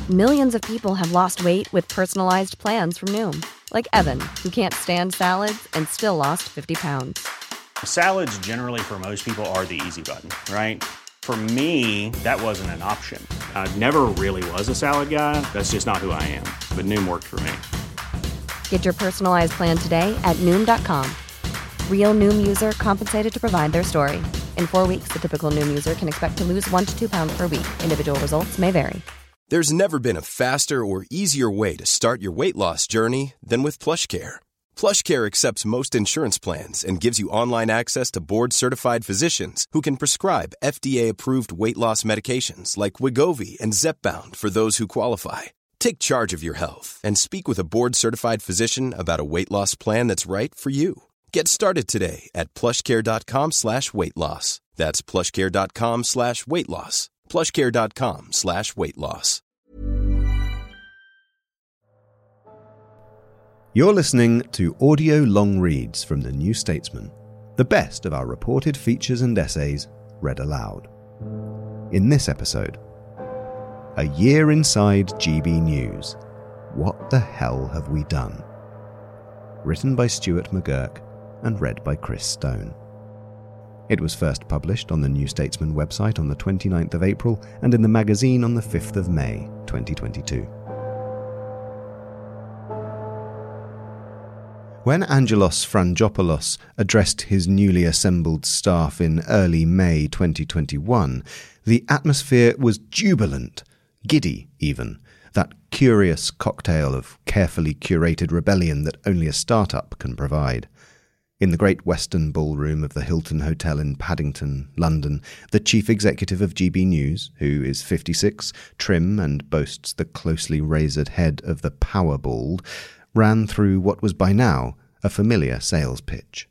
Millions of people have lost weight with personalized plans from Noom. Like Evan, who can't stand salads and still lost 50 pounds. Salads generally for most people are the easy button, right? For me, that wasn't an option. I never really was a salad guy. That's just not who I am. But Noom worked for me. Get your personalized plan today at Noom.com. Real Noom user compensated to provide their story. In 4 weeks, the typical Noom user can expect to lose 1 to 2 pounds per week. Individual results may vary. There's never been a faster or easier way to start your weight loss journey than with PlushCare. PlushCare accepts most insurance plans and gives you online access to board-certified physicians who can prescribe FDA-approved weight loss medications like Wegovy and Zepbound for those who qualify. Take charge of your health and speak with a board-certified physician about a weight loss plan that's right for you. Get started today at plushcare.com/weight loss. That's plushcare.com/weight loss. plushcare.com/weight loss. You're listening to audio long reads from The New Statesman, the best of our reported features and essays read aloud. In this episode, A Year Inside GB News. What the hell have we done? Written by Stuart McGurk and read by Chris Stone. It was first published on the New Statesman website on the 29th of April and in the magazine on the 5th of May 2022. When Angelos Frangopoulos addressed his newly assembled staff in early May 2021, the atmosphere was jubilant, giddy even, that curious cocktail of carefully curated rebellion that only a startup can provide. In the Great Western Ballroom of the Hilton Hotel in Paddington, London, the chief executive of GB News, who is 56, trim and boasts the closely razored head of the Powerbald, ran through what was by now a familiar sales pitch.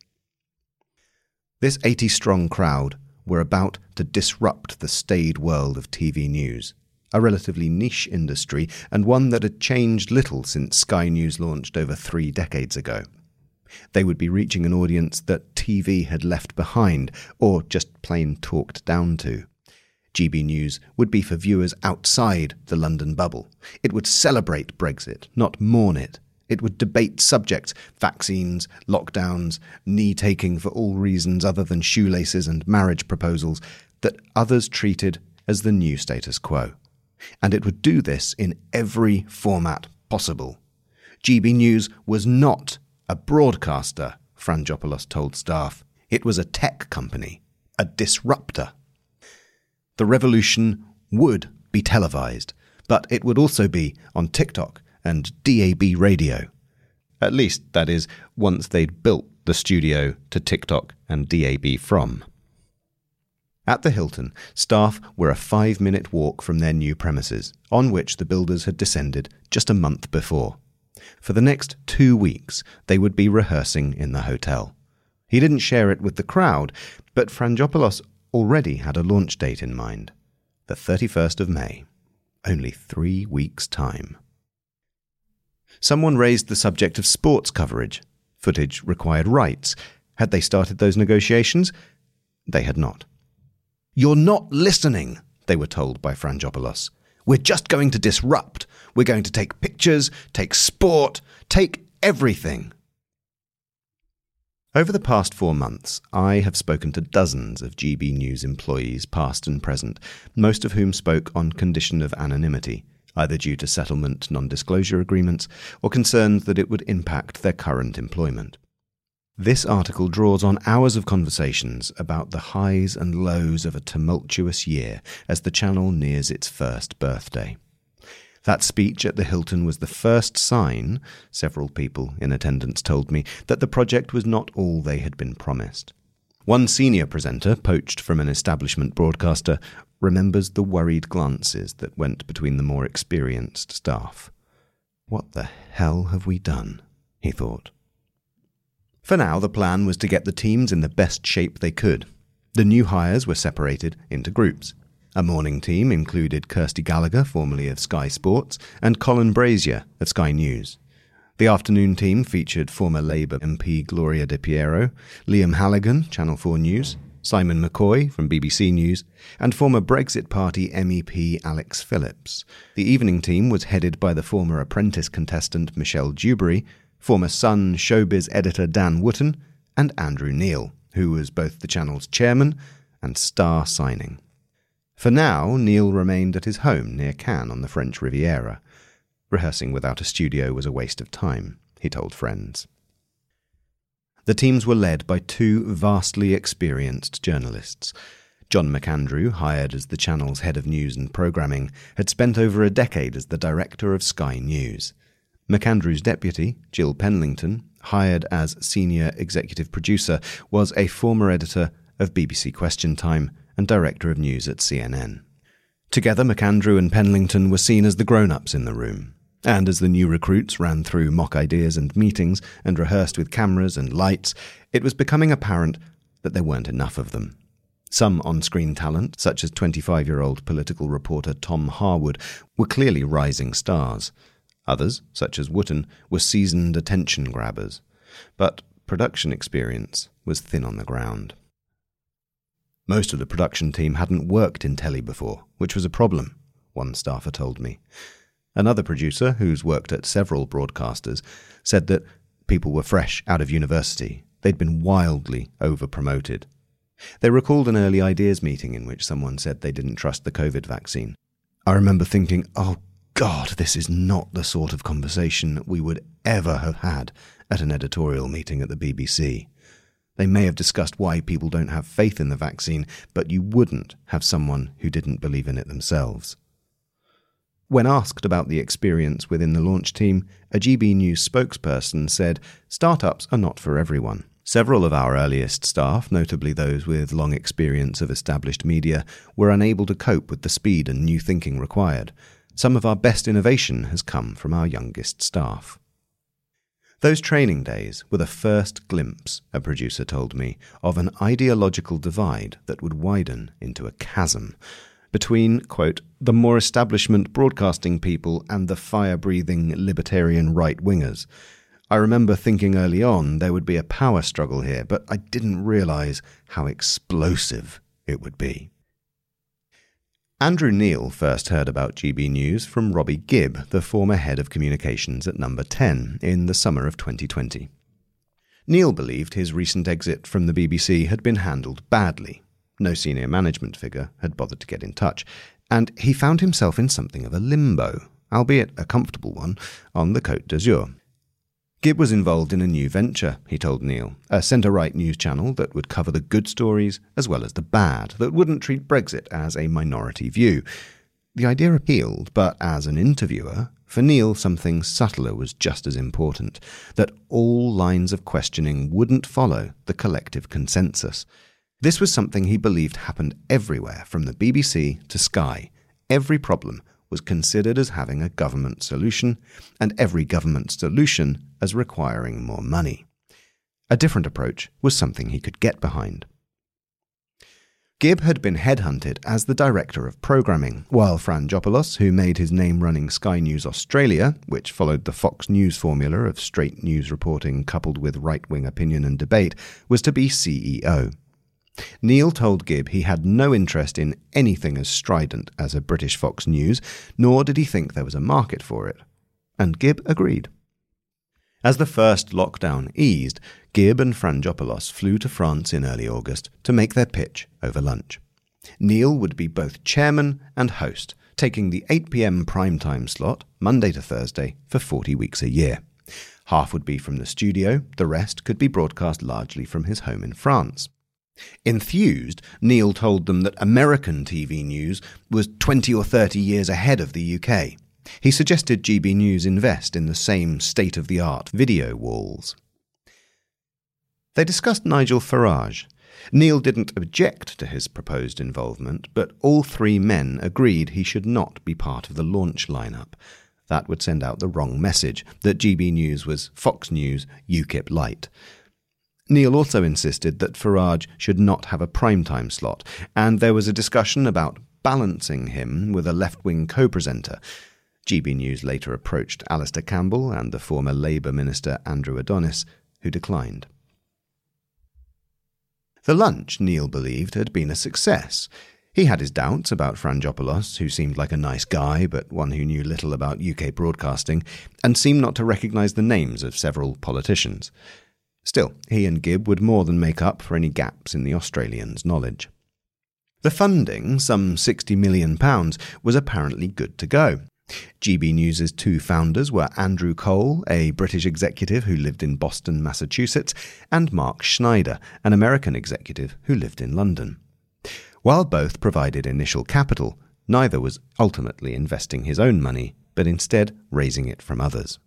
This 80-strong crowd were about to disrupt the staid world of TV news, a relatively niche industry and one that had changed little since Sky News launched over 3 decades ago. They would be reaching an audience that TV had left behind or just plain talked down to. GB News would be for viewers outside the London bubble. It would celebrate Brexit, not mourn it. It would debate subjects, vaccines, lockdowns, knee-taking for all reasons other than shoelaces and marriage proposals, that others treated as the new status quo. And it would do this in every format possible. GB News was not a broadcaster, Frangopoulos told staff. It was a tech company, a disruptor. The revolution would be televised, but it would also be on TikTok and DAB radio. At least, that is, once they'd built the studio to TikTok and DAB from. At the Hilton, staff were a 5-minute walk from their new premises, on which the builders had descended just a month before. For the next 2 weeks, they would be rehearsing in the hotel. He didn't share it with the crowd, but Frangopoulos already had a launch date in mind. The 31st of May. Only 3 weeks' time. Someone raised the subject of sports coverage. Footage required rights. Had they started those negotiations? They had not. "You're not listening," they were told by Frangopoulos. "We're just going to disrupt. We're going to take pictures, take sport, take everything." Over the past 4 months, I have spoken to dozens of GB News employees, past and present, most of whom spoke on condition of anonymity, either due to settlement non-disclosure agreements or concerns that it would impact their current employment. This article draws on hours of conversations about the highs and lows of a tumultuous year as the channel nears its first birthday. That speech at the Hilton was the first sign, several people in attendance told me, that the project was not all they had been promised. One senior presenter, poached from an establishment broadcaster, remembers the worried glances that went between the more experienced staff. "What the hell have we done?" he thought. For now, the plan was to get the teams in the best shape they could. The new hires were separated into groups. A morning team included Kirsty Gallagher, formerly of Sky Sports, and Colin Brazier of Sky News. The afternoon team featured former Labour MP Gloria De Piero, Liam Halligan, Channel 4 News, Simon McCoy from BBC News, and former Brexit Party MEP Alex Phillips. The evening team was headed by the former Apprentice contestant Michelle Dewberry, former Sun showbiz editor Dan Wootton, and Andrew Neil, who was both the channel's chairman and star signing. For now, Neil remained at his home near Cannes on the French Riviera. Rehearsing without a studio was a waste of time, he told friends. The teams were led by two vastly experienced journalists. John McAndrew, hired as the channel's head of news and programming, had spent over a decade as the director of Sky News. McAndrew's deputy, Jill Penlington, hired as senior executive producer, was a former editor of BBC Question Time and director of news at CNN. Together, McAndrew and Penlington were seen as the grown-ups in the room. And as the new recruits ran through mock ideas and meetings and rehearsed with cameras and lights, it was becoming apparent that there weren't enough of them. Some on-screen talent, such as 25-year-old political reporter Tom Harwood, were clearly rising stars. Others, such as Wootton, were seasoned attention grabbers. But production experience was thin on the ground. Most of the production team hadn't worked in telly before, which was a problem, one staffer told me. Another producer, who's worked at several broadcasters, said that people were fresh out of university. They'd been wildly over-promoted. They recalled an early ideas meeting in which someone said they didn't trust the COVID vaccine. I remember thinking, oh God, this is not the sort of conversation we would ever have had at an editorial meeting at the BBC. They may have discussed why people don't have faith in the vaccine, but you wouldn't have someone who didn't believe in it themselves. When asked about the experience within the launch team, a GB News spokesperson said, "Startups are not for everyone. Several of our earliest staff, notably those with long experience of established media, were unable to cope with the speed and new thinking required. Some of our best innovation has come from our youngest staff." Those training days were the first glimpse, a producer told me, of an ideological divide that would widen into a chasm between, quote, the more establishment broadcasting people and the fire-breathing libertarian right-wingers. I remember thinking early on there would be a power struggle here, but I didn't realise how explosive it would be. Andrew Neil first heard about GB News from Robbie Gibb, the former head of communications at Number 10, in the summer of 2020. Neil believed his recent exit from the BBC had been handled badly. No senior management figure had bothered to get in touch, and he found himself in something of a limbo, albeit a comfortable one, on the Côte d'Azur. Gibb was involved in a new venture, he told Neil, a centre-right news channel that would cover the good stories as well as the bad, that wouldn't treat Brexit as a minority view. The idea appealed, but as an interviewer, for Neil something subtler was just as important, that all lines of questioning wouldn't follow the collective consensus. This was something he believed happened everywhere, from the BBC to Sky. Every problem was considered as having a government solution, and every government solution as requiring more money. A different approach was something he could get behind. Gibb had been headhunted as the director of programming, while Fran Jopoulos, who made his name running Sky News Australia, which followed the Fox News formula of straight news reporting coupled with right-wing opinion and debate, was to be CEO. Neil told Gibb he had no interest in anything as strident as a British Fox News, nor did he think there was a market for it. And Gibb agreed. As the first lockdown eased, Gibb and Fran Jopoulos flew to France in early August to make their pitch over lunch. Neil would be both chairman and host, taking the 8 p.m. primetime slot, Monday to Thursday, for 40 weeks a year. Half would be from the studio, the rest could be broadcast largely from his home in France. Enthused, Neil told them that American TV news was 20 or 30 years ahead of the UK. He suggested GB News invest in the same state-of-the-art video walls. They discussed Nigel Farage. Neil didn't object to his proposed involvement, but all three men agreed he should not be part of the launch lineup. That would send out the wrong message, that GB News was Fox News UKIP light. Neil also insisted that Farage should not have a primetime slot, and there was a discussion about balancing him with a left-wing co-presenter. GB News later approached Alistair Campbell and the former Labour Minister Andrew Adonis, who declined. The lunch, Neil believed, had been a success. He had his doubts about Frangopoulos, who seemed like a nice guy, but one who knew little about UK broadcasting, and seemed not to recognise the names of several politicians. Still, he and Gibb would more than make up for any gaps in the Australians' knowledge. The funding, some £60 million, was apparently good to go. GB News' two founders were Andrew Cole, a British executive who lived in Boston, Massachusetts, and Mark Schneider, an American executive who lived in London. While both provided initial capital, neither was ultimately investing his own money, but instead raising it from others.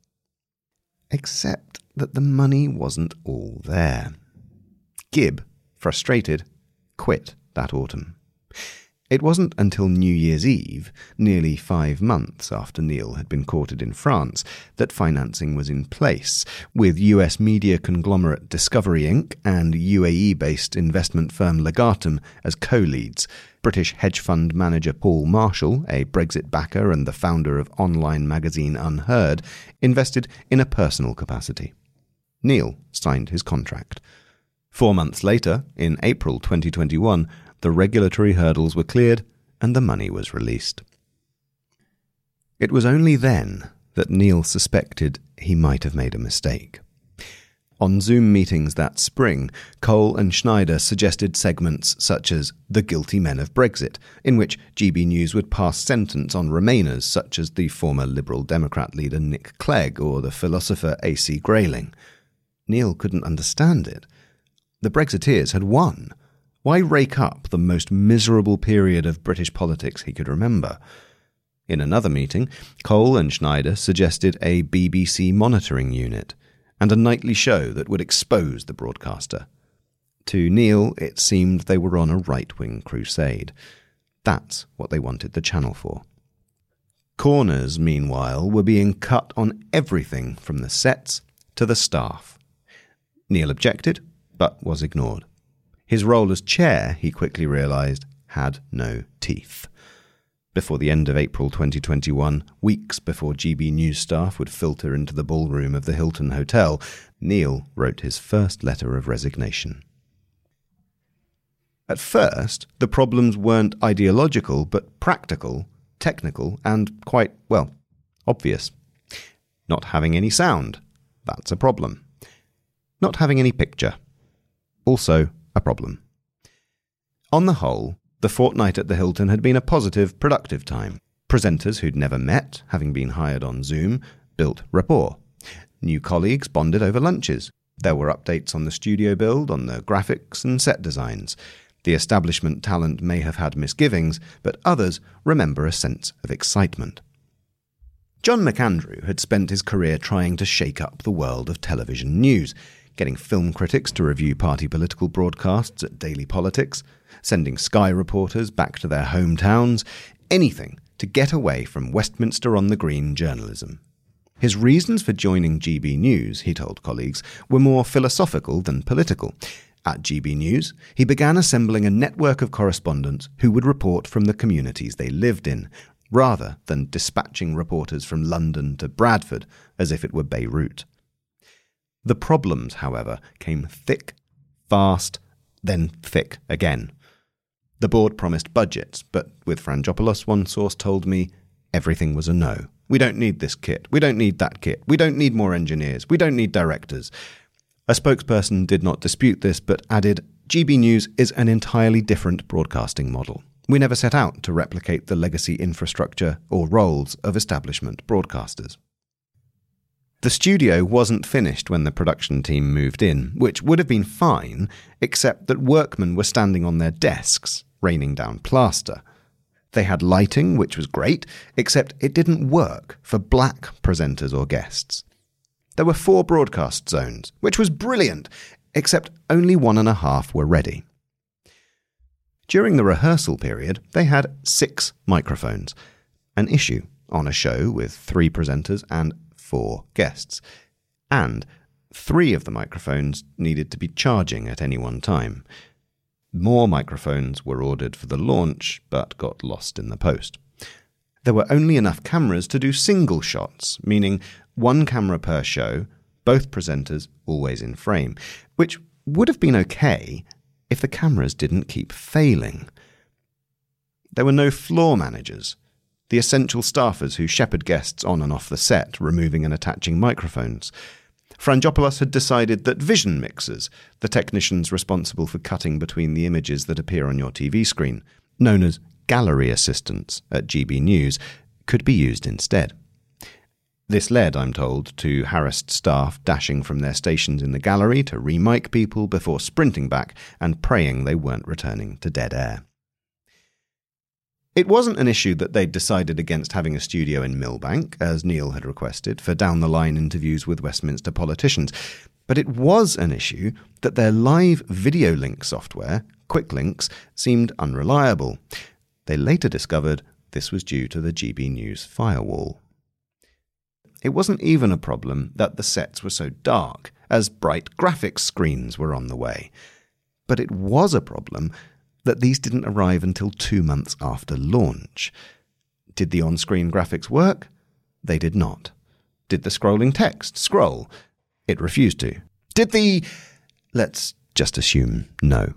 Except that the money wasn't all there. Gibb, frustrated, quit that autumn. It wasn't until New Year's Eve, nearly 5 months after Neil had been courted in France, that financing was in place, with US media conglomerate Discovery Inc. and UAE-based investment firm Legatum as co-leads. British hedge fund manager Paul Marshall, a Brexit backer and the founder of online magazine Unheard, invested in a personal capacity. Neil signed his contract. 4 months later, in April 2021, the regulatory hurdles were cleared and the money was released. It was only then that Neil suspected he might have made a mistake. On Zoom meetings that spring, Cole and Schneider suggested segments such as The Guilty Men of Brexit, in which GB News would pass sentence on Remainers such as the former Liberal Democrat leader Nick Clegg or the philosopher A.C. Grayling. Neil couldn't understand it. The Brexiteers had won. Why rake up the most miserable period of British politics he could remember? In another meeting, Cole and Schneider suggested a BBC monitoring unit and a nightly show that would expose the broadcaster. To Neil, it seemed they were on a right-wing crusade. That's what they wanted the channel for. Corners, meanwhile, were being cut on everything from the sets to the staff. Neil objected, but was ignored. His role as chair, he quickly realised, had no teeth. Before the end of April 2021, weeks before GB News staff would filter into the ballroom of the Hilton Hotel, Neil wrote his first letter of resignation. At first, the problems weren't ideological, but practical, technical, and quite, well, obvious. Not having any sound, that's a problem. Not having any picture, also a problem. On the whole, the fortnight at the Hilton had been a positive, productive time. Presenters who'd never met, having been hired on Zoom, built rapport. New colleagues bonded over lunches. There were updates on the studio build, on the graphics and set designs. The establishment talent may have had misgivings, but others remember a sense of excitement. John McAndrew had spent his career trying to shake up the world of television news, getting film critics to review party political broadcasts at Daily Politics, sending Sky reporters back to their hometowns, anything to get away from Westminster-on-the-Green journalism. His reasons for joining GB News, he told colleagues, were more philosophical than political. At GB News, he began assembling a network of correspondents who would report from the communities they lived in, rather than dispatching reporters from London to Bradford as if it were Beirut. The problems, however, came thick, fast, then thick again. The board promised budgets, but with Frangopoulos, one source told me, everything was a no. We don't need this kit. We don't need that kit. We don't need more engineers. We don't need directors. A spokesperson did not dispute this, but added, GB News is an entirely different broadcasting model. We never set out to replicate the legacy infrastructure or roles of establishment broadcasters. The studio wasn't finished when the production team moved in, which would have been fine, except that workmen were standing on their desks, raining down plaster. They had lighting, which was great, except it didn't work for black presenters or guests. There were 4 broadcast zones, which was brilliant, except only 1.5 were ready. During the rehearsal period, they had 6 microphones, an issue on a show with 3 presenters and 4 guests, and 3 of the microphones needed to be charging at any one time. More microphones were ordered for the launch, but got lost in the post. There were only enough cameras to do single shots, meaning 1 camera per show, both presenters always in frame, which would have been okay, if the cameras didn't keep failing. There were no floor managers, the essential staffers who shepherd guests on and off the set, removing and attaching microphones. Frangopoulos had decided that vision mixers, the technicians responsible for cutting between the images that appear on your TV screen, known as gallery assistants at GB News, could be used instead. This led, I'm told, to harassed staff dashing from their stations in the gallery to re-mic people before sprinting back and praying they weren't returning to dead air. It wasn't an issue that they'd decided against having a studio in Millbank, as Neil had requested, for down-the-line interviews with Westminster politicians, but it was an issue that their live video link software, QuickLinks, seemed unreliable. They later discovered this was due to the GB News firewall. It wasn't even a problem that the sets were so dark, as bright graphics screens were on the way. But it was a problem that these didn't arrive until 2 months after launch. Did the on-screen graphics work? They did not. Did the scrolling text scroll? It refused to. Did the... Let's just assume no.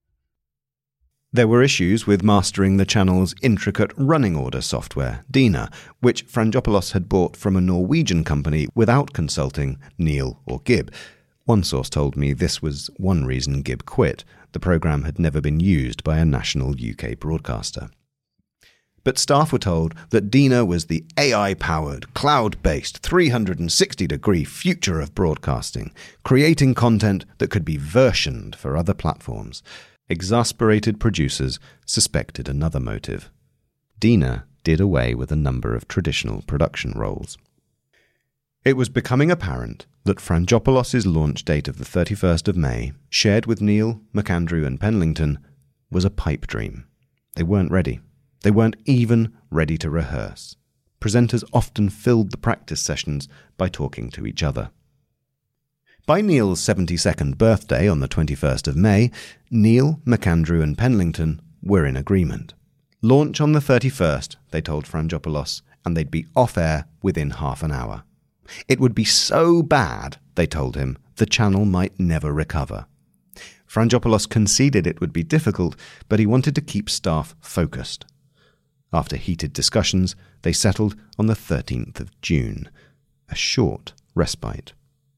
There were issues with mastering the channel's intricate running order software, Dina, which Frangopoulos had bought from a Norwegian company without consulting Neil or Gibb. One source told me this was one reason Gibb quit. The programme had never been used by a national UK broadcaster. But staff were told that Dina was the AI-powered, cloud-based, 360-degree future of broadcasting, creating content that could be versioned for other platforms. Exasperated producers suspected another motive. Dina did away with a number of traditional production roles. It was becoming apparent that Frangopoulos' launch date of the 31st of May, shared with Neil, McAndrew and Penlington, was a pipe dream. They weren't ready. They weren't even ready to rehearse. Presenters often filled the practice sessions by talking to each other. By Neil's 72nd birthday on the 21st of May, Neil, McAndrew and Penlington were in agreement. Launch on the 31st, they told Frangopoulos, and they'd be off-air within half an hour. It would be so bad, they told him, the channel might never recover. Frangopoulos conceded it would be difficult, but he wanted to keep staff focused. After heated discussions, they settled on the 13th of June, a short respite.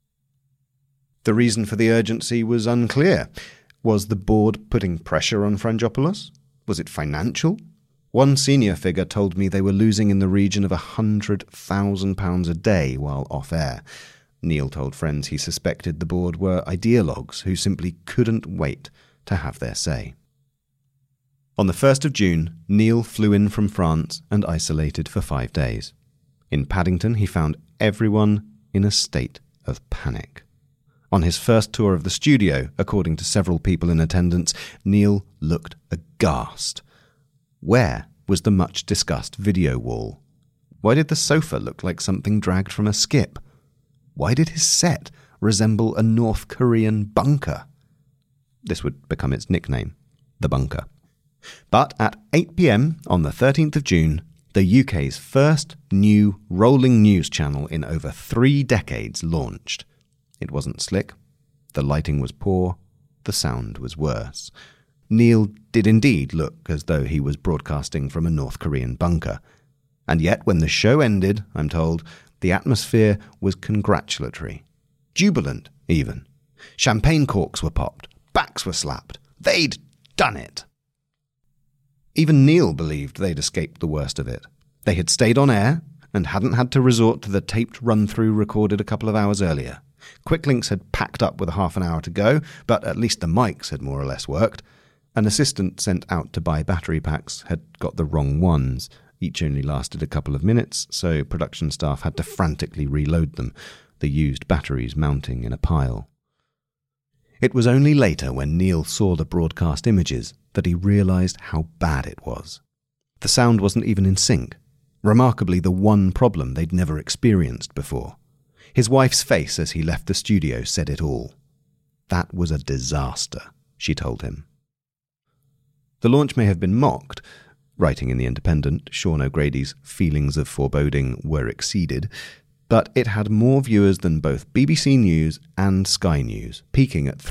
The reason for the urgency was unclear. Was the board putting pressure on Frangopoulos? Was it financial? One senior figure told me they were losing in the region of £100,000 a day while off-air. Neil told friends he suspected the board were ideologues who simply couldn't wait to have their say. On the 1st of June, Neil flew in from France and isolated for 5 days. In Paddington, he found everyone in a state of panic. On his first tour of the studio, according to several people in attendance, Neil looked aghast. Where was the much-discussed video wall? Why did the sofa look like something dragged from a skip? Why did his set resemble a North Korean bunker? This would become its nickname, the bunker. But at 8 p.m. on the 13th of June, the UK's first new rolling news channel in over 3 decades launched. It wasn't slick, the lighting was poor, the sound was worse. Neil did indeed look as though he was broadcasting from a North Korean bunker. And yet, when the show ended, I'm told, the atmosphere was congratulatory. Jubilant, even. Champagne corks were popped, backs were slapped. They'd done it. Even Neil believed they'd escaped the worst of it. They had stayed on air and hadn't had to resort to the taped run-through recorded a couple of hours earlier. QuickLinks had packed up with half an hour to go, but at least the mics had more or less worked. An assistant sent out to buy battery packs had got the wrong ones. Each only lasted a couple of minutes, so production staff had to frantically reload them, the used batteries mounting in a pile. It was only later, when Neil saw the broadcast images, that he realised how bad it was. The sound wasn't even in sync. Remarkably, the one problem they'd never experienced before. His wife's face as he left the studio said it all. That was a disaster, she told him. The launch may have been mocked. Writing in The Independent, Sean O'Grady's feelings of foreboding were exceeded. but it had more viewers than both BBC News and Sky News, peaking at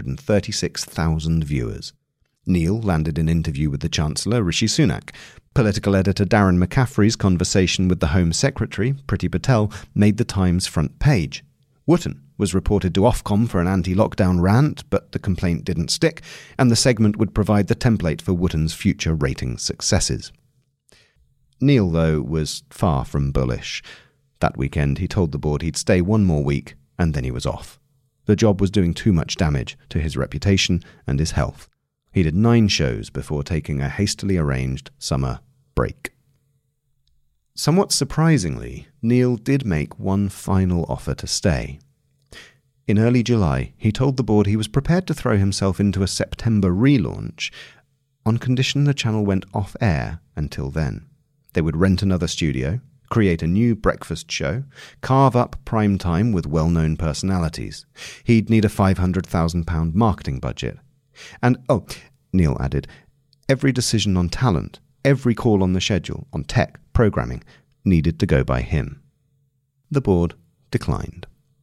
336,000 viewers. Neil landed an interview with the Chancellor, Rishi Sunak. Political editor Darren McCaffrey's conversation with the Home Secretary, Priti Patel, made the Times front page. Wotton was reported to Ofcom for an anti-lockdown rant, but the complaint didn't stick, and the segment would provide the template for Wotton's future ratings successes. Neil, though, was far from bullish. That weekend he told the board he'd stay one more week, and then he was off. The job was doing too much damage to his reputation and his health. He did 9 shows before taking a hastily arranged summer break. Somewhat surprisingly, Neil did make one final offer to stay. In early July, he told the board he was prepared to throw himself into a September relaunch, on condition the channel went off-air until then. They would rent another studio, create a new breakfast show, carve up prime time with well-known personalities. He'd need a £500,000 marketing budget. And, Neil added, every decision on talent, every call on the schedule, on tech, programming, needed to go by him. The board declined.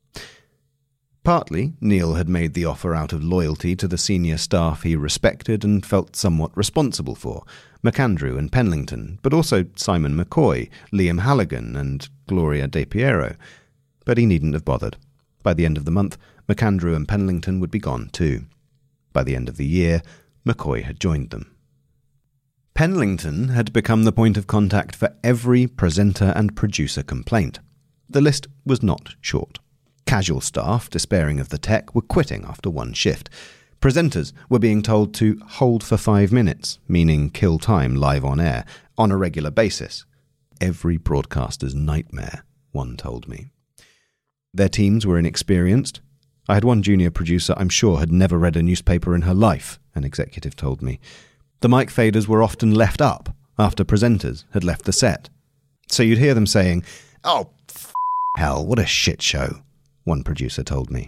Partly, Neil had made the offer out of loyalty to the senior staff he respected and felt somewhat responsible for, McAndrew and Penlington, but also Simon McCoy, Liam Halligan and Gloria De Piero. But he needn't have bothered. By the end of the month, McAndrew and Penlington would be gone too. By the end of the year, McCoy had joined them. Penlington had become the point of contact for every presenter and producer complaint. The list was not short. Casual staff, despairing of the tech, were quitting after one shift. Presenters were being told to hold for 5 minutes, meaning kill time live on air, on a regular basis. Every broadcaster's nightmare, one told me. Their teams were inexperienced. I had one junior producer I'm sure had never read a newspaper in her life, an executive told me. The mic faders were often left up after presenters had left the set. So you'd hear them saying, "Oh, hell, what a shit show," one producer told me.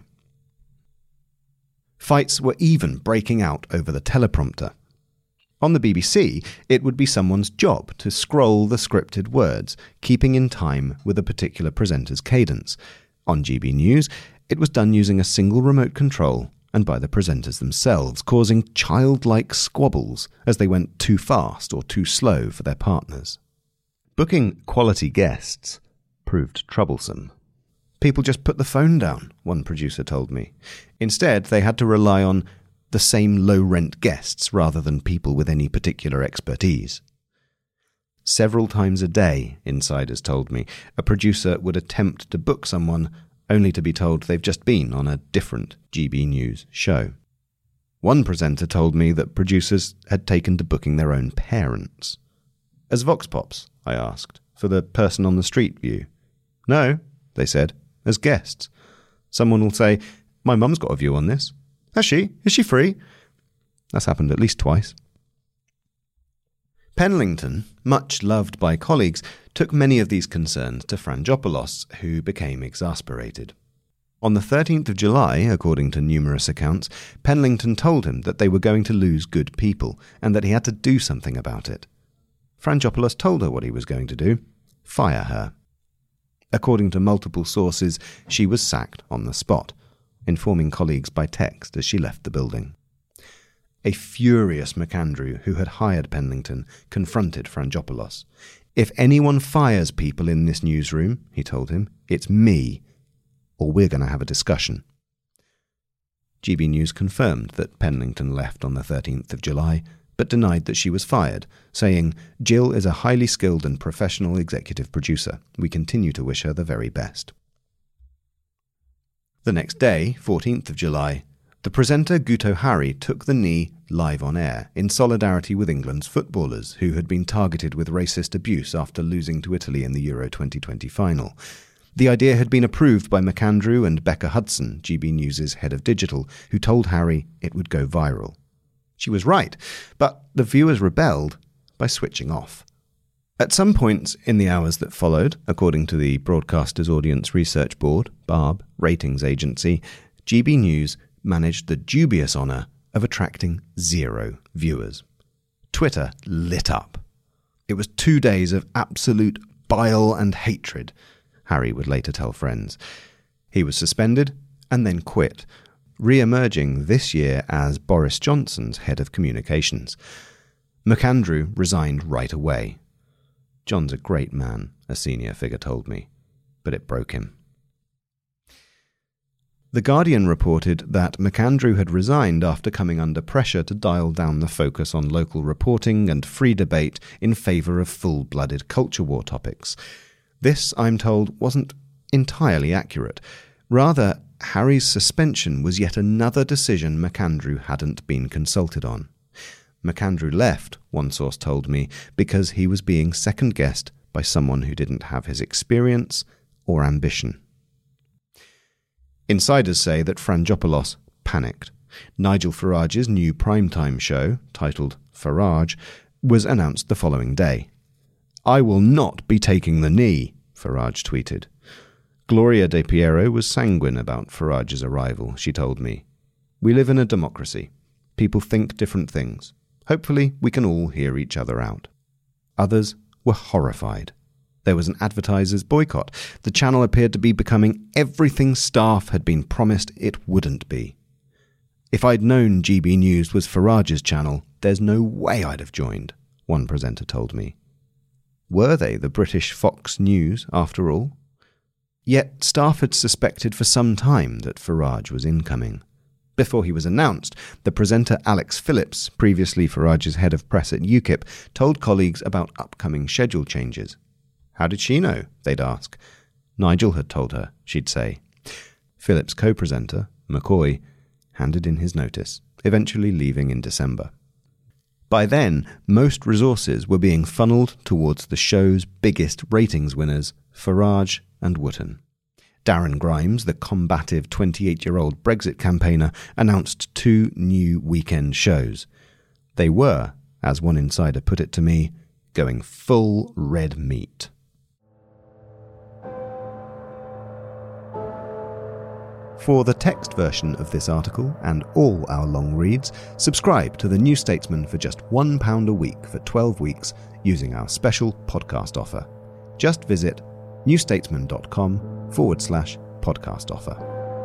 Fights were even breaking out over the teleprompter. On the BBC, it would be someone's job to scroll the scripted words, keeping in time with a particular presenter's cadence. On GB News, it was done using a single remote control and by the presenters themselves, causing childlike squabbles as they went too fast or too slow for their partners. Booking quality guests proved troublesome. People just put the phone down, one producer told me. Instead, they had to rely on the same low-rent guests rather than people with any particular expertise. Several times a day, insiders told me, a producer would attempt to book someone only to be told they've just been on a different GB News show. One presenter told me that producers had taken to booking their own parents. As Vox Pops, I asked, for the person on the street view. No, they said, as guests. Someone will say, "My mum's got a view on this." "Has she? Is she free?" That's happened at least twice. Penlington, much loved by colleagues, took many of these concerns to Frangopoulos, who became exasperated. On the 13th of July, according to numerous accounts, Penlington told him that they were going to lose good people and that he had to do something about it. Frangopoulos told her what he was going to do: fire her. According to multiple sources, she was sacked on the spot, informing colleagues by text as she left the building. A furious McAndrew, who had hired Penlington, confronted Frangopoulos. "If anyone fires people in this newsroom," he told him, "it's me, or we're going to have a discussion." GB News confirmed that Penlington left on the 13th of July, but denied that she was fired, saying, "Jill is a highly skilled and professional executive producer. We continue to wish her the very best." The next day, 14th of July, the presenter Guto Hari took the knee live on air in solidarity with England's footballers who had been targeted with racist abuse after losing to Italy in the Euro 2020 final. The idea had been approved by McAndrew and Becca Hudson, GB News' head of digital, who told Hari it would go viral. She was right, but the viewers rebelled by switching off. At some points in the hours that followed, according to the Broadcasters Audience Research Board, BARB, ratings agency, GB News managed the dubious honour of attracting 0 viewers. Twitter lit up. It was 2 days of absolute bile and hatred. Harry would later tell friends. He was suspended and then quit, re-emerging this year as Boris Johnson's head of communications. McAndrew resigned right away. John's a great man, a senior figure told me, but it broke him. The Guardian reported that McAndrew had resigned after coming under pressure to dial down the focus on local reporting and free debate in favour of full-blooded culture war topics. This, I'm told, wasn't entirely accurate. Rather, Harry's suspension was yet another decision McAndrew hadn't been consulted on. McAndrew left, one source told me, because he was being second-guessed by someone who didn't have his experience or ambition. Insiders say that Frangopoulos panicked. Nigel Farage's new primetime show, titled Farage, was announced the following day. "I will not be taking the knee," Farage tweeted. Gloria De Piero was sanguine about Farage's arrival, she told me. "We live in a democracy. People think different things. Hopefully we can all hear each other out." Others were horrified. There was an advertiser's boycott. The channel appeared to be becoming everything staff had been promised it wouldn't be. "If I'd known GB News was Farage's channel, there's no way I'd have joined," one presenter told me. Were they the British Fox News, after all? Yet staff had suspected for some time that Farage was incoming. Before he was announced, the presenter Alex Phillips, previously Farage's head of press at UKIP, told colleagues about upcoming schedule changes. How did she know? They'd ask. Nigel had told her, she'd say. Phillips' co-presenter, McCoy, handed in his notice, eventually leaving in December. By then, most resources were being funneled towards the show's biggest ratings winners, Farage and Wootton. Darren Grimes, the combative 28-year-old Brexit campaigner, announced 2 new weekend shows. They were, as one insider put it to me, going full red meat. For the text version of this article and all our long reads, subscribe to The New Statesman for just £1 a week for 12 weeks using our special podcast offer. Just visit newstatesman.com/podcast offer.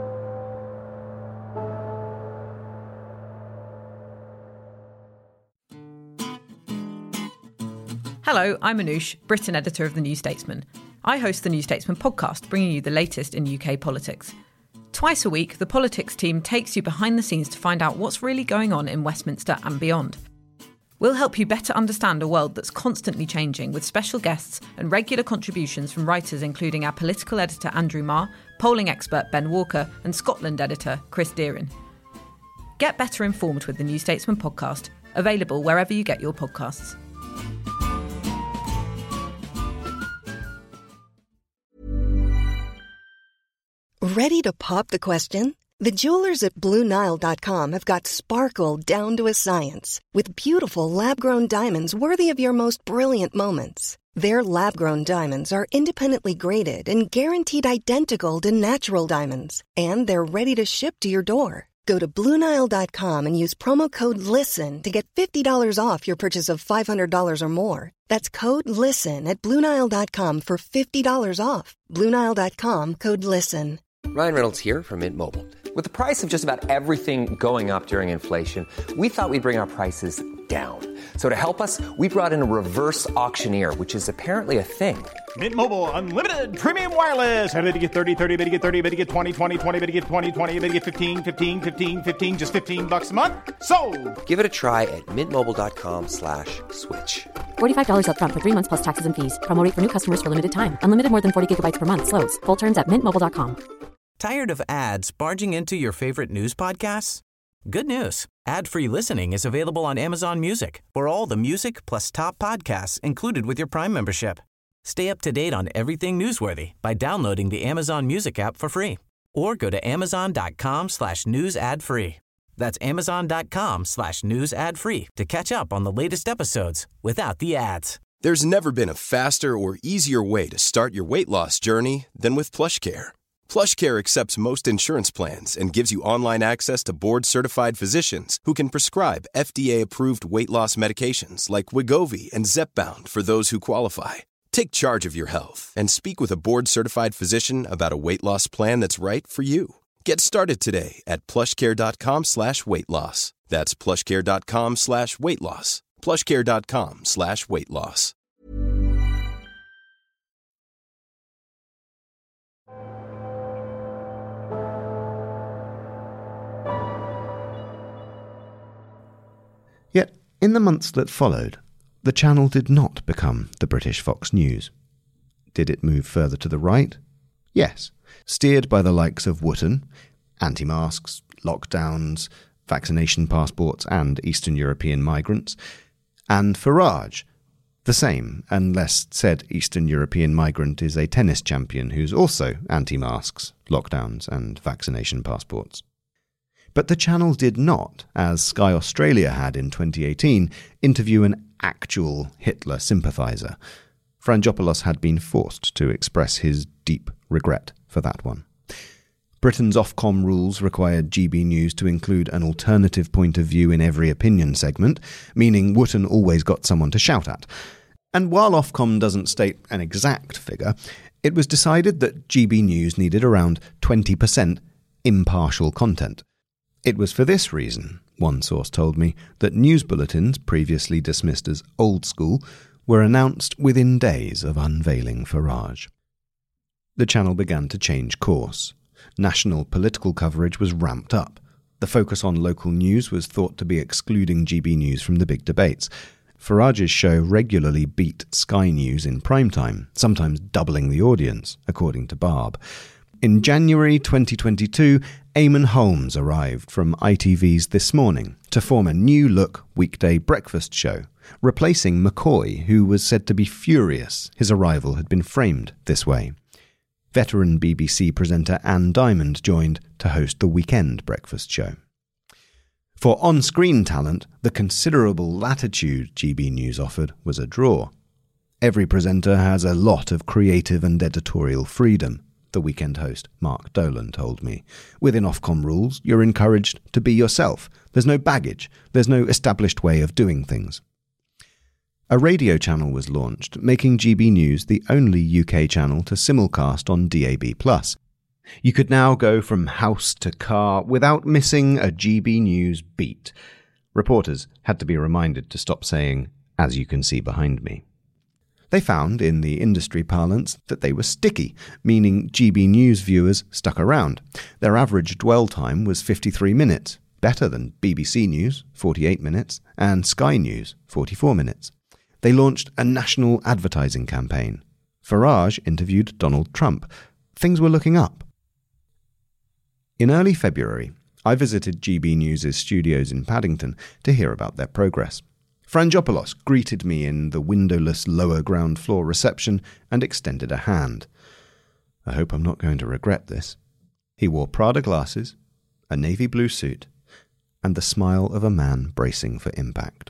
Hello, I'm Anoush, Britain editor of The New Statesman. I host the New Statesman podcast, bringing you the latest in UK politics. Twice a week, the politics team takes you behind the scenes to find out what's really going on in Westminster and beyond. We'll help you better understand a world that's constantly changing, with special guests and regular contributions from writers including our political editor Andrew Marr, polling expert Ben Walker and Scotland editor Chris Deerin. Get better informed with the New Statesman podcast, available wherever you get your podcasts. Ready to pop the question? The jewelers at BlueNile.com have got sparkle down to a science with beautiful lab-grown diamonds worthy of your most brilliant moments. Their lab-grown diamonds are independently graded and guaranteed identical to natural diamonds, and they're ready to ship to your door. Go to BlueNile.com and use promo code LISTEN to get $50 off your purchase of $500 or more. That's code LISTEN at BlueNile.com for $50 off. BlueNile.com, code LISTEN. Ryan Reynolds here from Mint Mobile. With the price of just about everything going up during inflation, we thought we'd bring our prices down. So to help us, we brought in a reverse auctioneer, which is apparently a thing. Mint Mobile Unlimited Premium Wireless. How to get 30, 30, bit to get 30, bit to get 20, 20, 20, bit to get 20, 20, bit to get 15, 15, 15, 15, just $15 a month? Sold! Give it a try at mintmobile.com/switch. $45 up front for 3 months plus taxes and fees. Promo rate for new customers for limited time. Unlimited more than 40 gigabytes per month. Slows full terms at mintmobile.com. Tired of ads barging into your favorite news podcasts? Good news. Ad-free listening is available on Amazon Music for all the music plus top podcasts included with your Prime membership. Stay up to date on everything newsworthy by downloading the Amazon Music app for free or go to amazon.com/news ad free. That's amazon.com/news ad free to catch up on the latest episodes without the ads. There's never been a faster or easier way to start your weight loss journey than with PlushCare. PlushCare accepts most insurance plans and gives you online access to board-certified physicians who can prescribe FDA-approved weight loss medications like Wegovy and Zepbound for those who qualify. Take charge of your health and speak with a board-certified physician about a weight loss plan that's right for you. Get started today at plushcare.com/weight-loss. That's plushcare.com/weight-loss. plushcare.com/weight-loss. Yet, in the months that followed, the channel did not become the British Fox News. Did it move further to the right? Yes, steered by the likes of Wootton, anti-masks, lockdowns, vaccination passports and Eastern European migrants, and Farage, the same, unless said Eastern European migrant is a tennis champion who's also anti-masks, lockdowns and vaccination passports. But the channel did not, as Sky Australia had in 2018, interview an actual Hitler sympathiser. Frangopoulos had been forced to express his deep regret for that one. Britain's Ofcom rules required GB News to include an alternative point of view in every opinion segment, meaning Wootton always got someone to shout at. And while Ofcom doesn't state an exact figure, it was decided that GB News needed around 20% impartial content. It was for this reason, one source told me, that news bulletins, previously dismissed as old school, were announced within days of unveiling Farage. The channel began to change course. National political coverage was ramped up. The focus on local news was thought to be excluding GB News from the big debates. Farage's show regularly beat Sky News in primetime, sometimes doubling the audience, according to Barb. In January 2022, Eamon Holmes arrived from ITV's This Morning to form a new-look weekday breakfast show, replacing McCoy, who was said to be furious his arrival had been framed this way. Veteran BBC presenter Anne Diamond joined to host the weekend breakfast show. For on-screen talent, the considerable latitude GB News offered was a draw. Every presenter has a lot of creative and editorial freedom, the weekend host Mark Dolan told me. Within Ofcom rules, you're encouraged to be yourself. There's no baggage. There's no established way of doing things. A radio channel was launched, making GB News the only UK channel to simulcast on DAB+. You could now go from house to car without missing a GB News beat. Reporters had to be reminded to stop saying, "as you can see behind me." They found, in the industry parlance, that they were sticky, meaning GB News viewers stuck around. Their average dwell time was 53 minutes, better than BBC News, 48 minutes, and Sky News, 44 minutes. They launched a national advertising campaign. Farage interviewed Donald Trump. Things were looking up. In early February, I visited GB News' studios in Paddington to hear about their progress. Frangopoulos greeted me in the windowless lower ground floor reception and extended a hand. I hope I'm not going to regret this. He wore Prada glasses, a navy blue suit, and the smile of a man bracing for impact.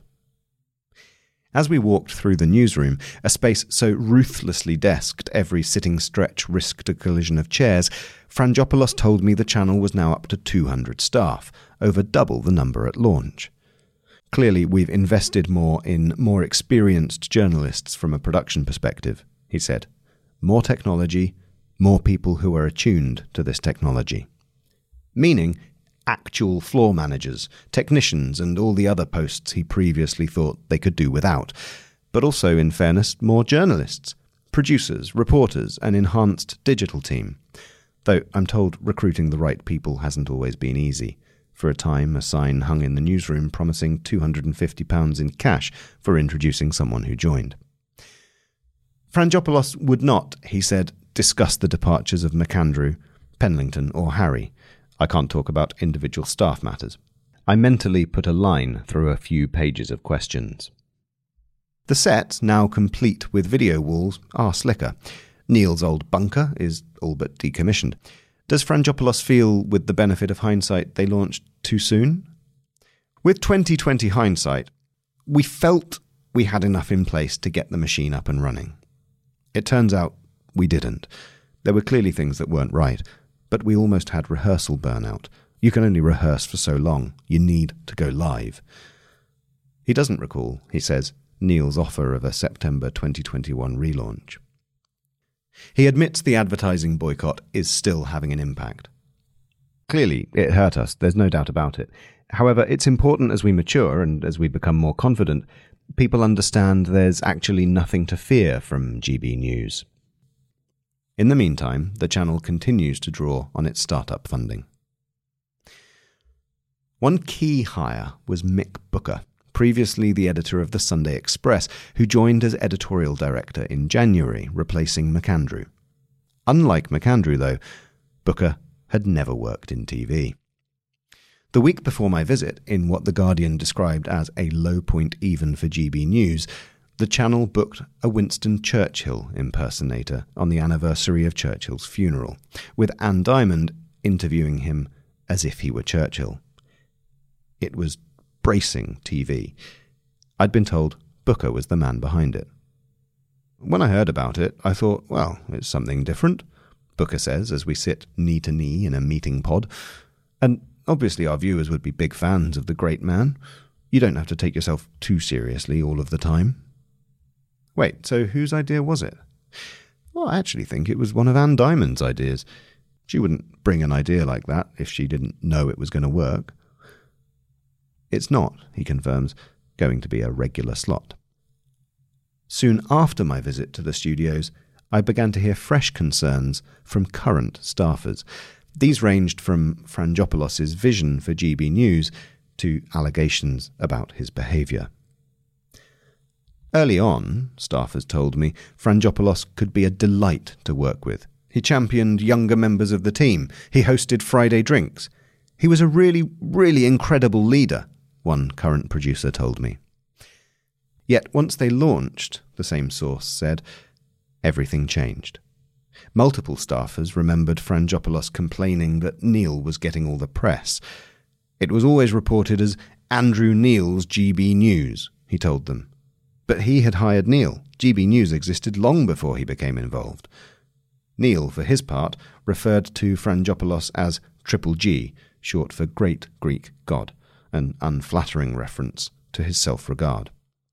As we walked through the newsroom, a space so ruthlessly desked every sitting stretch risked a collision of chairs, Frangopoulos told me the channel was now up to 200 staff, over double the number at launch. Clearly, we've invested more in more experienced journalists from a production perspective, he said. More technology, more people who are attuned to this technology. Meaning, actual floor managers, technicians and all the other posts he previously thought they could do without. But also, in fairness, more journalists, producers, reporters, an enhanced digital team. Though I'm told recruiting the right people hasn't always been easy. For a time, a sign hung in the newsroom promising £250 in cash for introducing someone who joined. Frangopoulos would not, he said, discuss the departures of McAndrew, Penlington or Harry. I can't talk about individual staff matters. I mentally put a line through a few pages of questions. The sets, now complete with video walls, are slicker. Neil's old bunker is all but decommissioned. Does Frangopoulos feel, with the benefit of hindsight, they launched too soon? With 2020 hindsight, we felt we had enough in place to get the machine up and running. It turns out we didn't. There were clearly things that weren't right, but we almost had rehearsal burnout. You can only rehearse for so long. You need to go live. He doesn't recall, he says, Neil's offer of a September 2021 relaunch. He admits the advertising boycott is still having an impact. Clearly, it hurt us, there's no doubt about it. However, it's important as we mature and as we become more confident, people understand there's actually nothing to fear from GB News. In the meantime, the channel continues to draw on its startup funding. One key hire was Mick Booker, previously the editor of the Sunday Express, who joined as editorial director in January, replacing McAndrew. Unlike McAndrew, though, Booker had never worked in TV. The week before my visit, in what The Guardian described as a low point even for GB News, the channel booked a Winston Churchill impersonator on the anniversary of Churchill's funeral, with Anne Diamond interviewing him as if he were Churchill. It was bracing TV. I'd been told Booker was the man behind it. When I heard about it, I thought, well, it's something different, Booker says as we sit knee to knee in a meeting pod. And obviously our viewers would be big fans of the great man. You don't have to take yourself too seriously all of the time. Wait, so whose idea was it? Well, I actually think it was one of Anne Diamond's ideas. She wouldn't bring an idea like that if she didn't know it was going to work. It's not, he confirms, going to be a regular slot. Soon after my visit to the studios, I began to hear fresh concerns from current staffers. These ranged from Frangopoulos' vision for GB News to allegations about his behaviour. Early on, staffers told me, Frangopoulos could be a delight to work with. He championed younger members of the team. He hosted Friday drinks. He was a really, really incredible leader, one current producer told me. Yet once they launched, the same source said, everything changed. Multiple staffers remembered Frangopoulos complaining that Neil was getting all the press. It was always reported as Andrew Neil's GB News, he told them. But he had hired Neil. GB News existed long before he became involved. Neil, for his part, referred to Frangopoulos as Triple G, short for Great Greek God, an unflattering reference to his self-regard.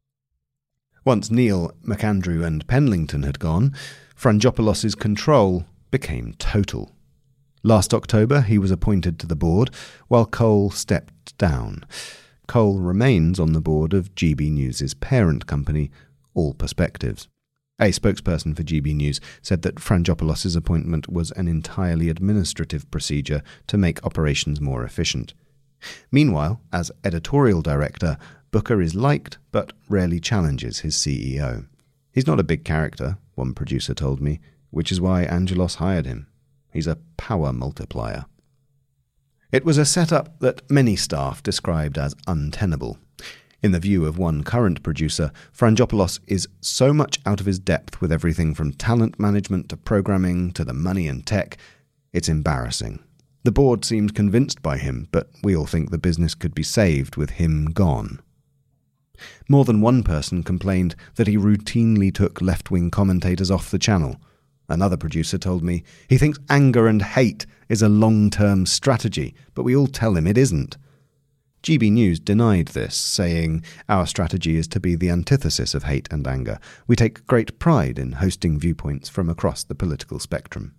Once Neil, McAndrew and Penlington had gone, Frangopoulos' control became total. Last October he was appointed to the board, while Cole stepped down. Cole remains on the board of GB News' parent company, All Perspectives. A spokesperson for GB News said that Frangopoulos' appointment was an entirely administrative procedure to make operations more efficient. Meanwhile, as editorial director, Booker is liked but rarely challenges his CEO. He's not a big character, one producer told me, which is why Angelos hired him. He's a power multiplier. It was a setup that many staff described as untenable. In the view of one current producer, Frangopoulos is so much out of his depth with everything from talent management to programming to the money and tech, it's embarrassing. The board seemed convinced by him, but we all think the business could be saved with him gone. More than one person complained that he routinely took left-wing commentators off the channel. Another producer told me he thinks anger and hate is a long-term strategy, but we all tell him it isn't. GB News denied this, saying, "Our strategy is to be the antithesis of hate and anger. We take great pride in hosting viewpoints from across the political spectrum."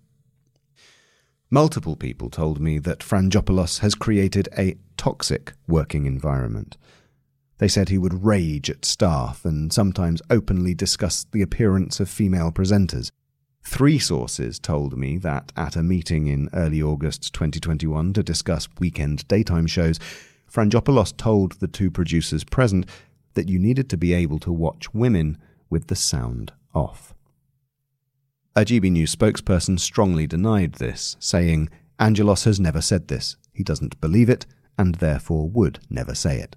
Multiple people told me that Frangopoulos has created a toxic working environment. They said he would rage at staff and sometimes openly discuss the appearance of female presenters. 3 sources told me that at a meeting in early August 2021 to discuss weekend daytime shows, Frangopoulos told the 2 producers present that you needed to be able to watch women with the sound off. A GB News spokesperson strongly denied this, saying, "Angelos has never said this. He doesn't believe it, and therefore would never say it."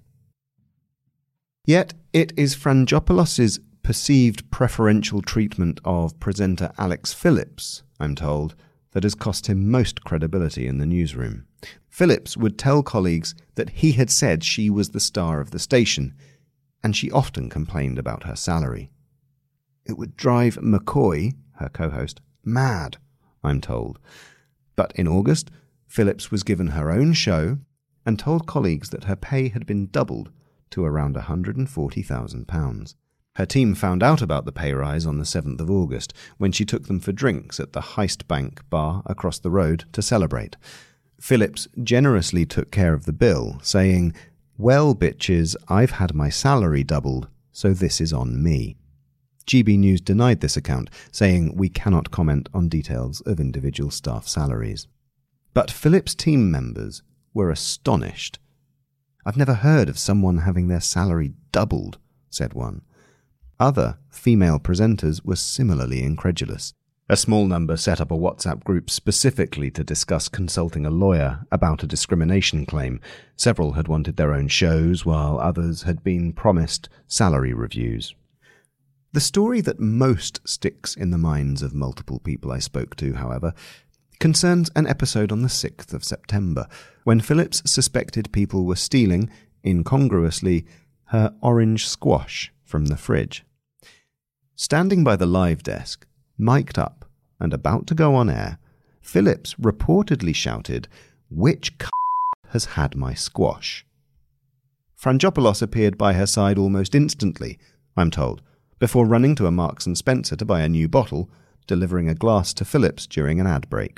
Yet it is Frangopoulos' perceived preferential treatment of presenter Alex Phillips, I'm told, that has cost him most credibility in the newsroom. Phillips would tell colleagues that he had said she was the star of the station, and she often complained about her salary. It would drive McCoy, her co-host, mad, I'm told. But in August, Phillips was given her own show and told colleagues that her pay had been doubled to around £140,000. Her team found out about the pay rise on the 7th of August when she took them for drinks at the Heist Bank bar across the road to celebrate. Phillips generously took care of the bill, saying, "Well, bitches, I've had my salary doubled, so this is on me." GB News denied this account, saying we cannot comment on details of individual staff salaries. But Phillips' team members were astonished. "I've never heard of someone having their salary doubled," said one. Other female presenters were similarly incredulous. A small number set up a WhatsApp group specifically to discuss consulting a lawyer about a discrimination claim. Several had wanted their own shows, while others had been promised salary reviews. The story that most sticks in the minds of multiple people I spoke to, however, concerns an episode on the 6th of September, when Phillips suspected people were stealing, incongruously, her orange squash from the fridge. Standing by the live desk, mic'd up and about to go on air, Phillips reportedly shouted, "Which has had my squash?" Frangopoulos appeared by her side almost instantly, I'm told, before running to a Marks & Spencer to buy a new bottle, delivering a glass to Phillips during an ad break.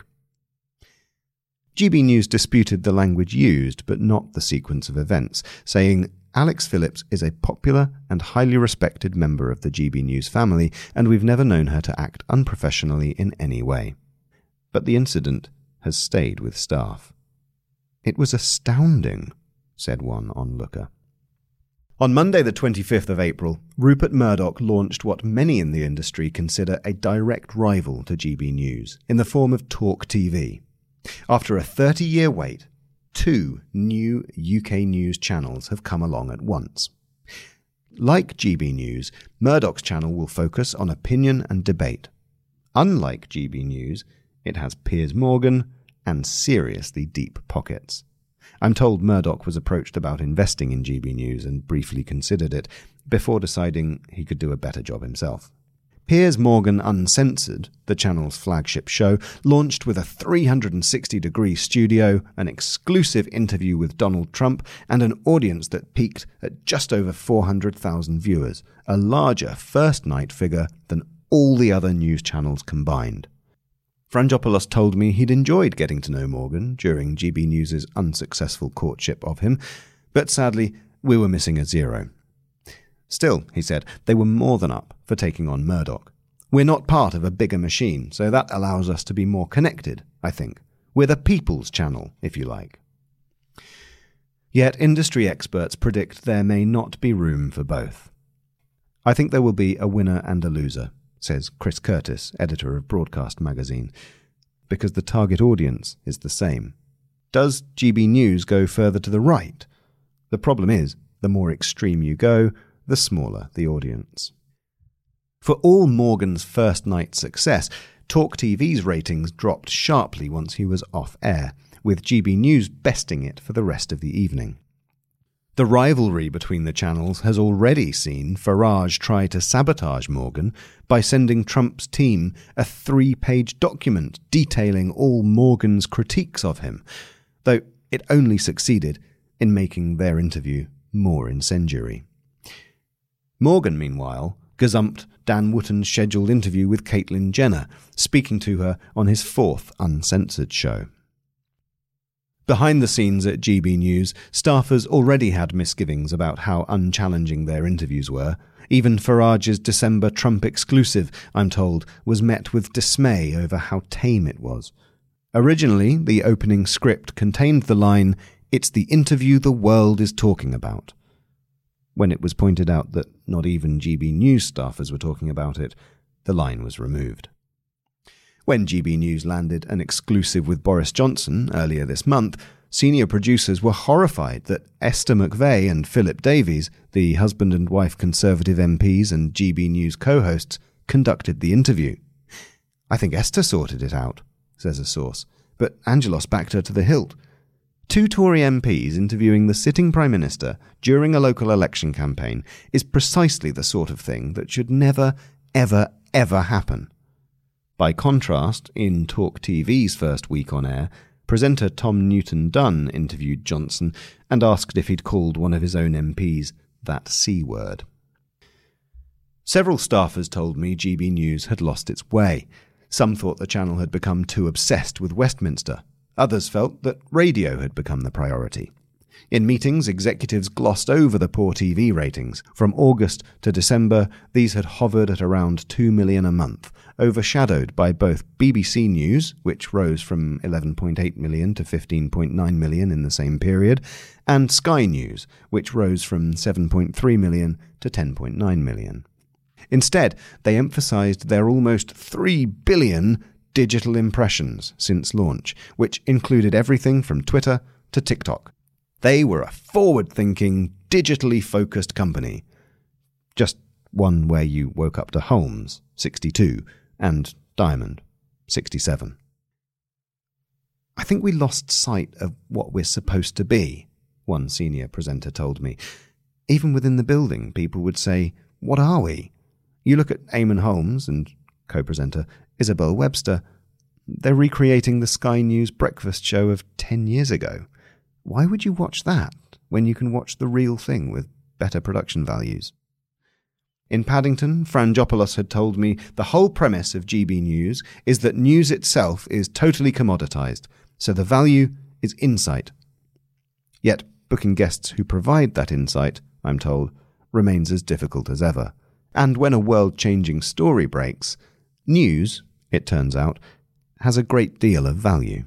GB News disputed the language used, but not the sequence of events, saying, "Alex Phillips is a popular and highly respected member of the GB News family, and we've never known her to act unprofessionally in any way." But the incident has stayed with staff. "It was astounding," said one onlooker. On Monday the 25th of April, Rupert Murdoch launched what many in the industry consider a direct rival to GB News, in the form of Talk TV. After a 30-year wait, 2 new UK news channels have come along at once. Like GB News, Murdoch's channel will focus on opinion and debate. Unlike GB News, it has Piers Morgan and seriously deep pockets. I'm told Murdoch was approached about investing in GB News and briefly considered it, before deciding he could do a better job himself. Piers Morgan Uncensored, the channel's flagship show, launched with a 360-degree studio, an exclusive interview with Donald Trump, and an audience that peaked at just over 400,000 viewers, a larger first-night figure than all the other news channels combined. Frangopoulos told me he'd enjoyed getting to know Morgan during GB News' unsuccessful courtship of him, but sadly, we were missing a zero. Still, he said, they were more than up for taking on Murdoch. "We're not part of a bigger machine, so that allows us to be more connected, I think. We're the people's channel, if you like." Yet industry experts predict there may not be room for both. "I think there will be a winner and a loser," says Chris Curtis, editor of Broadcast magazine, because the target audience is the same. Does GB News go further to the right? The problem is, the more extreme you go, the smaller the audience. For all Morgan's first night success, Talk TV's ratings dropped sharply once he was off air, with GB News besting it for the rest of the evening. The rivalry between the channels has already seen Farage try to sabotage Morgan by sending Trump's team a 3-page document detailing all Morgan's critiques of him, though it only succeeded in making their interview more incendiary. Morgan, meanwhile, gazumped Dan Wootton's scheduled interview with Caitlyn Jenner, speaking to her on his 4th uncensored show. Behind the scenes at GB News, staffers already had misgivings about how unchallenging their interviews were. Even Farage's December Trump exclusive, I'm told, was met with dismay over how tame it was. Originally, the opening script contained the line, "It's the interview the world is talking about." When it was pointed out that not even GB News staffers were talking about it, the line was removed. When GB News landed an exclusive with Boris Johnson earlier this month, senior producers were horrified that Esther McVeigh and Philip Davies, the husband and wife Conservative MPs and GB News co-hosts, conducted the interview. "I think Esther sorted it out," says a source, but Angelos backed her to the hilt. 2 Tory MPs interviewing the sitting Prime Minister during a local election campaign is precisely the sort of thing that should never, ever, ever happen. By contrast, in Talk TV's first week on air, presenter Tom Newton-Dunn interviewed Johnson and asked if he'd called one of his own MPs that C word. Several staffers told me GB News had lost its way. Some thought the channel had become too obsessed with Westminster. Others felt that radio had become the priority. In meetings, executives glossed over the poor TV ratings. From August to December, these had hovered at around 2 million a month, overshadowed by both BBC News, which rose from 11.8 million to 15.9 million in the same period, and Sky News, which rose from 7.3 million to 10.9 million. Instead, they emphasised their almost 3 billion digital impressions since launch, which included everything from Twitter to TikTok. They were a forward-thinking, digitally focused company. Just one where you woke up to Holmes, 62, and Diamond, 67. I think we lost sight of what we're supposed to be, one senior presenter told me. Even within the building, people would say, "What are we?" You look at Eamon Holmes and co-presenter Isabel Webster, they're recreating the Sky News breakfast show of 10 years ago. Why would you watch that when you can watch the real thing with better production values? In Paddington, Frangopoulos had told me the whole premise of GB News is that news itself is totally commoditized, so the value is insight. Yet booking guests who provide that insight, I'm told, remains as difficult as ever. And when a world-changing story breaks, news, it turns out, has a great deal of value.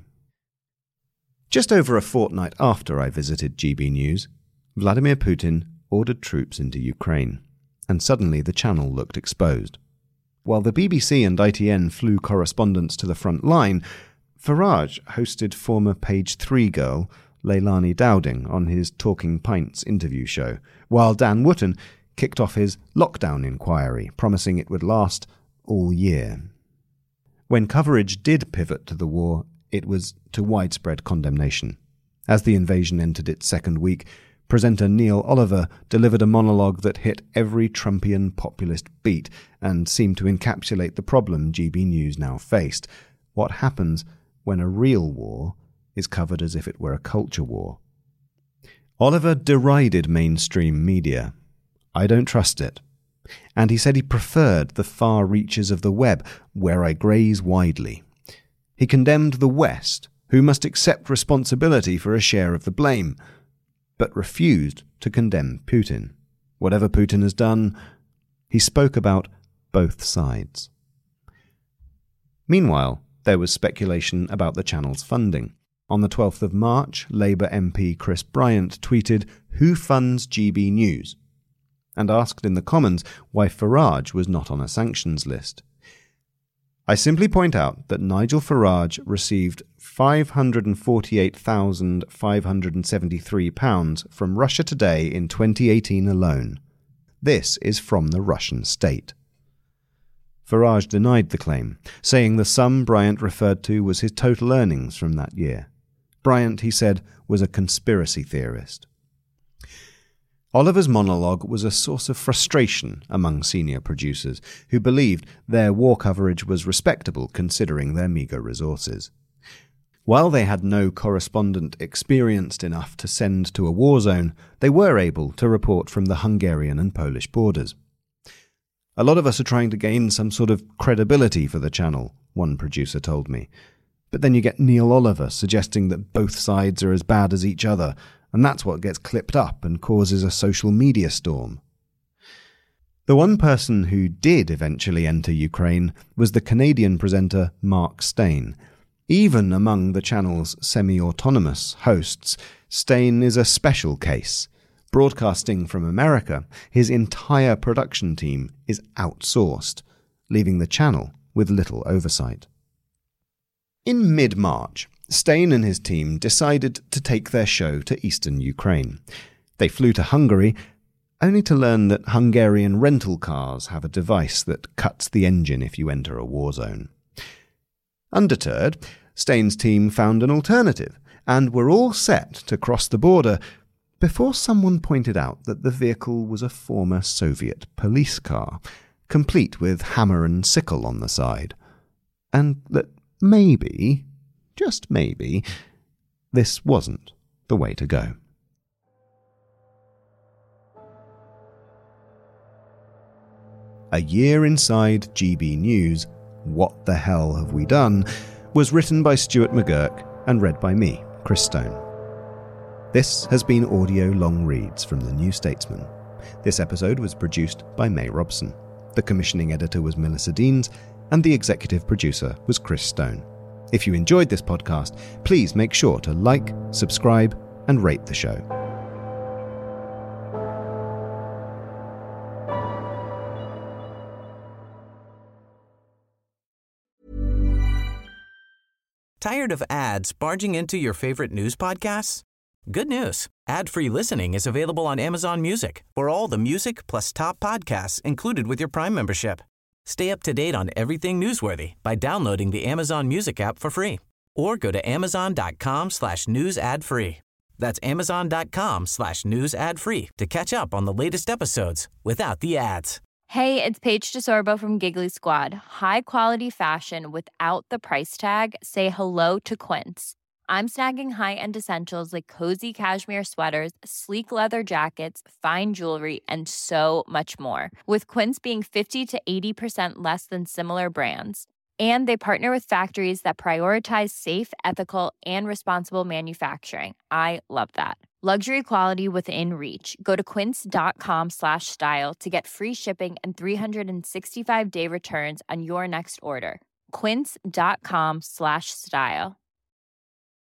Just over a fortnight after I visited GB News, Vladimir Putin ordered troops into Ukraine, and suddenly the channel looked exposed. While the BBC and ITN flew correspondents to the front line, Farage hosted former Page 3 girl Leilani Dowding on his Talking Pints interview show, while Dan Wootton kicked off his lockdown inquiry, promising it would last all year. When coverage did pivot to the war, it was to widespread condemnation. As the invasion entered its second week, presenter Neil Oliver delivered a monologue that hit every Trumpian populist beat and seemed to encapsulate the problem GB News now faced. What happens when a real war is covered as if it were a culture war? Oliver derided mainstream media. I don't trust it. And he said he preferred the far reaches of the web, where I graze widely. He condemned the West, who must accept responsibility for a share of the blame, but refused to condemn Putin. Whatever Putin has done, he spoke about both sides. Meanwhile, there was speculation about the channel's funding. On the 12th of March, Labour MP Chris Bryant tweeted, "Who funds GB News?" and asked in the Commons why Farage was not on a sanctions list. I simply point out that Nigel Farage received £548,573 from Russia Today in 2018 alone. This is from the Russian state. Farage denied the claim, saying the sum Bryant referred to was his total earnings from that year. Bryant, he said, was a conspiracy theorist. Oliver's monologue was a source of frustration among senior producers who believed their war coverage was respectable considering their meagre resources. While they had no correspondent experienced enough to send to a war zone, they were able to report from the Hungarian and Polish borders. "A lot of us are trying to gain some sort of credibility for the channel," one producer told me. But then you get Neil Oliver suggesting that both sides are as bad as each other, and that's what gets clipped up and causes a social media storm. The one person who did eventually enter Ukraine was the Canadian presenter Mark Steyn. Even among the channel's semi-autonomous hosts, Steyn is a special case. Broadcasting from America, his entire production team is outsourced, leaving the channel with little oversight. In mid-March, Steyn and his team decided to take their show to eastern Ukraine. They flew to Hungary, only to learn that Hungarian rental cars have a device that cuts the engine if you enter a war zone. Undeterred, Steyn's team found an alternative and were all set to cross the border before someone pointed out that the vehicle was a former Soviet police car, complete with hammer and sickle on the side, and that maybe, just maybe, this wasn't the way to go. A Year Inside GB News, What the Hell Have We Done, was written by Stuart McGurk and read by me, Chris Stone. This has been Audio Long Reads from The New Statesman. This episode was produced by May Robson. The commissioning editor was Melissa Deans, and the executive producer was Chris Stone. If you enjoyed this podcast, please make sure to like, subscribe, and rate the show. Tired of ads barging into your favorite news podcasts? Good news. Ad-free listening is available on Amazon Music for all the music plus top podcasts included with your Prime membership. Stay up to date on everything newsworthy by downloading the Amazon Music app for free or go to amazon.com/news ad free. That's amazon.com/news ad free to catch up on the latest episodes without the ads. Hey, it's Paige DeSorbo from Giggly Squad. High quality fashion without the price tag. Say hello to Quince. I'm snagging high-end essentials like cozy cashmere sweaters, sleek leather jackets, fine jewelry, and so much more. With Quince being 50 to 80% less than similar brands. And they partner with factories that prioritize safe, ethical, and responsible manufacturing. I love that. Luxury quality within reach. Go to quince.com/style to get free shipping and 365-day returns on your next order. Quince.com/style.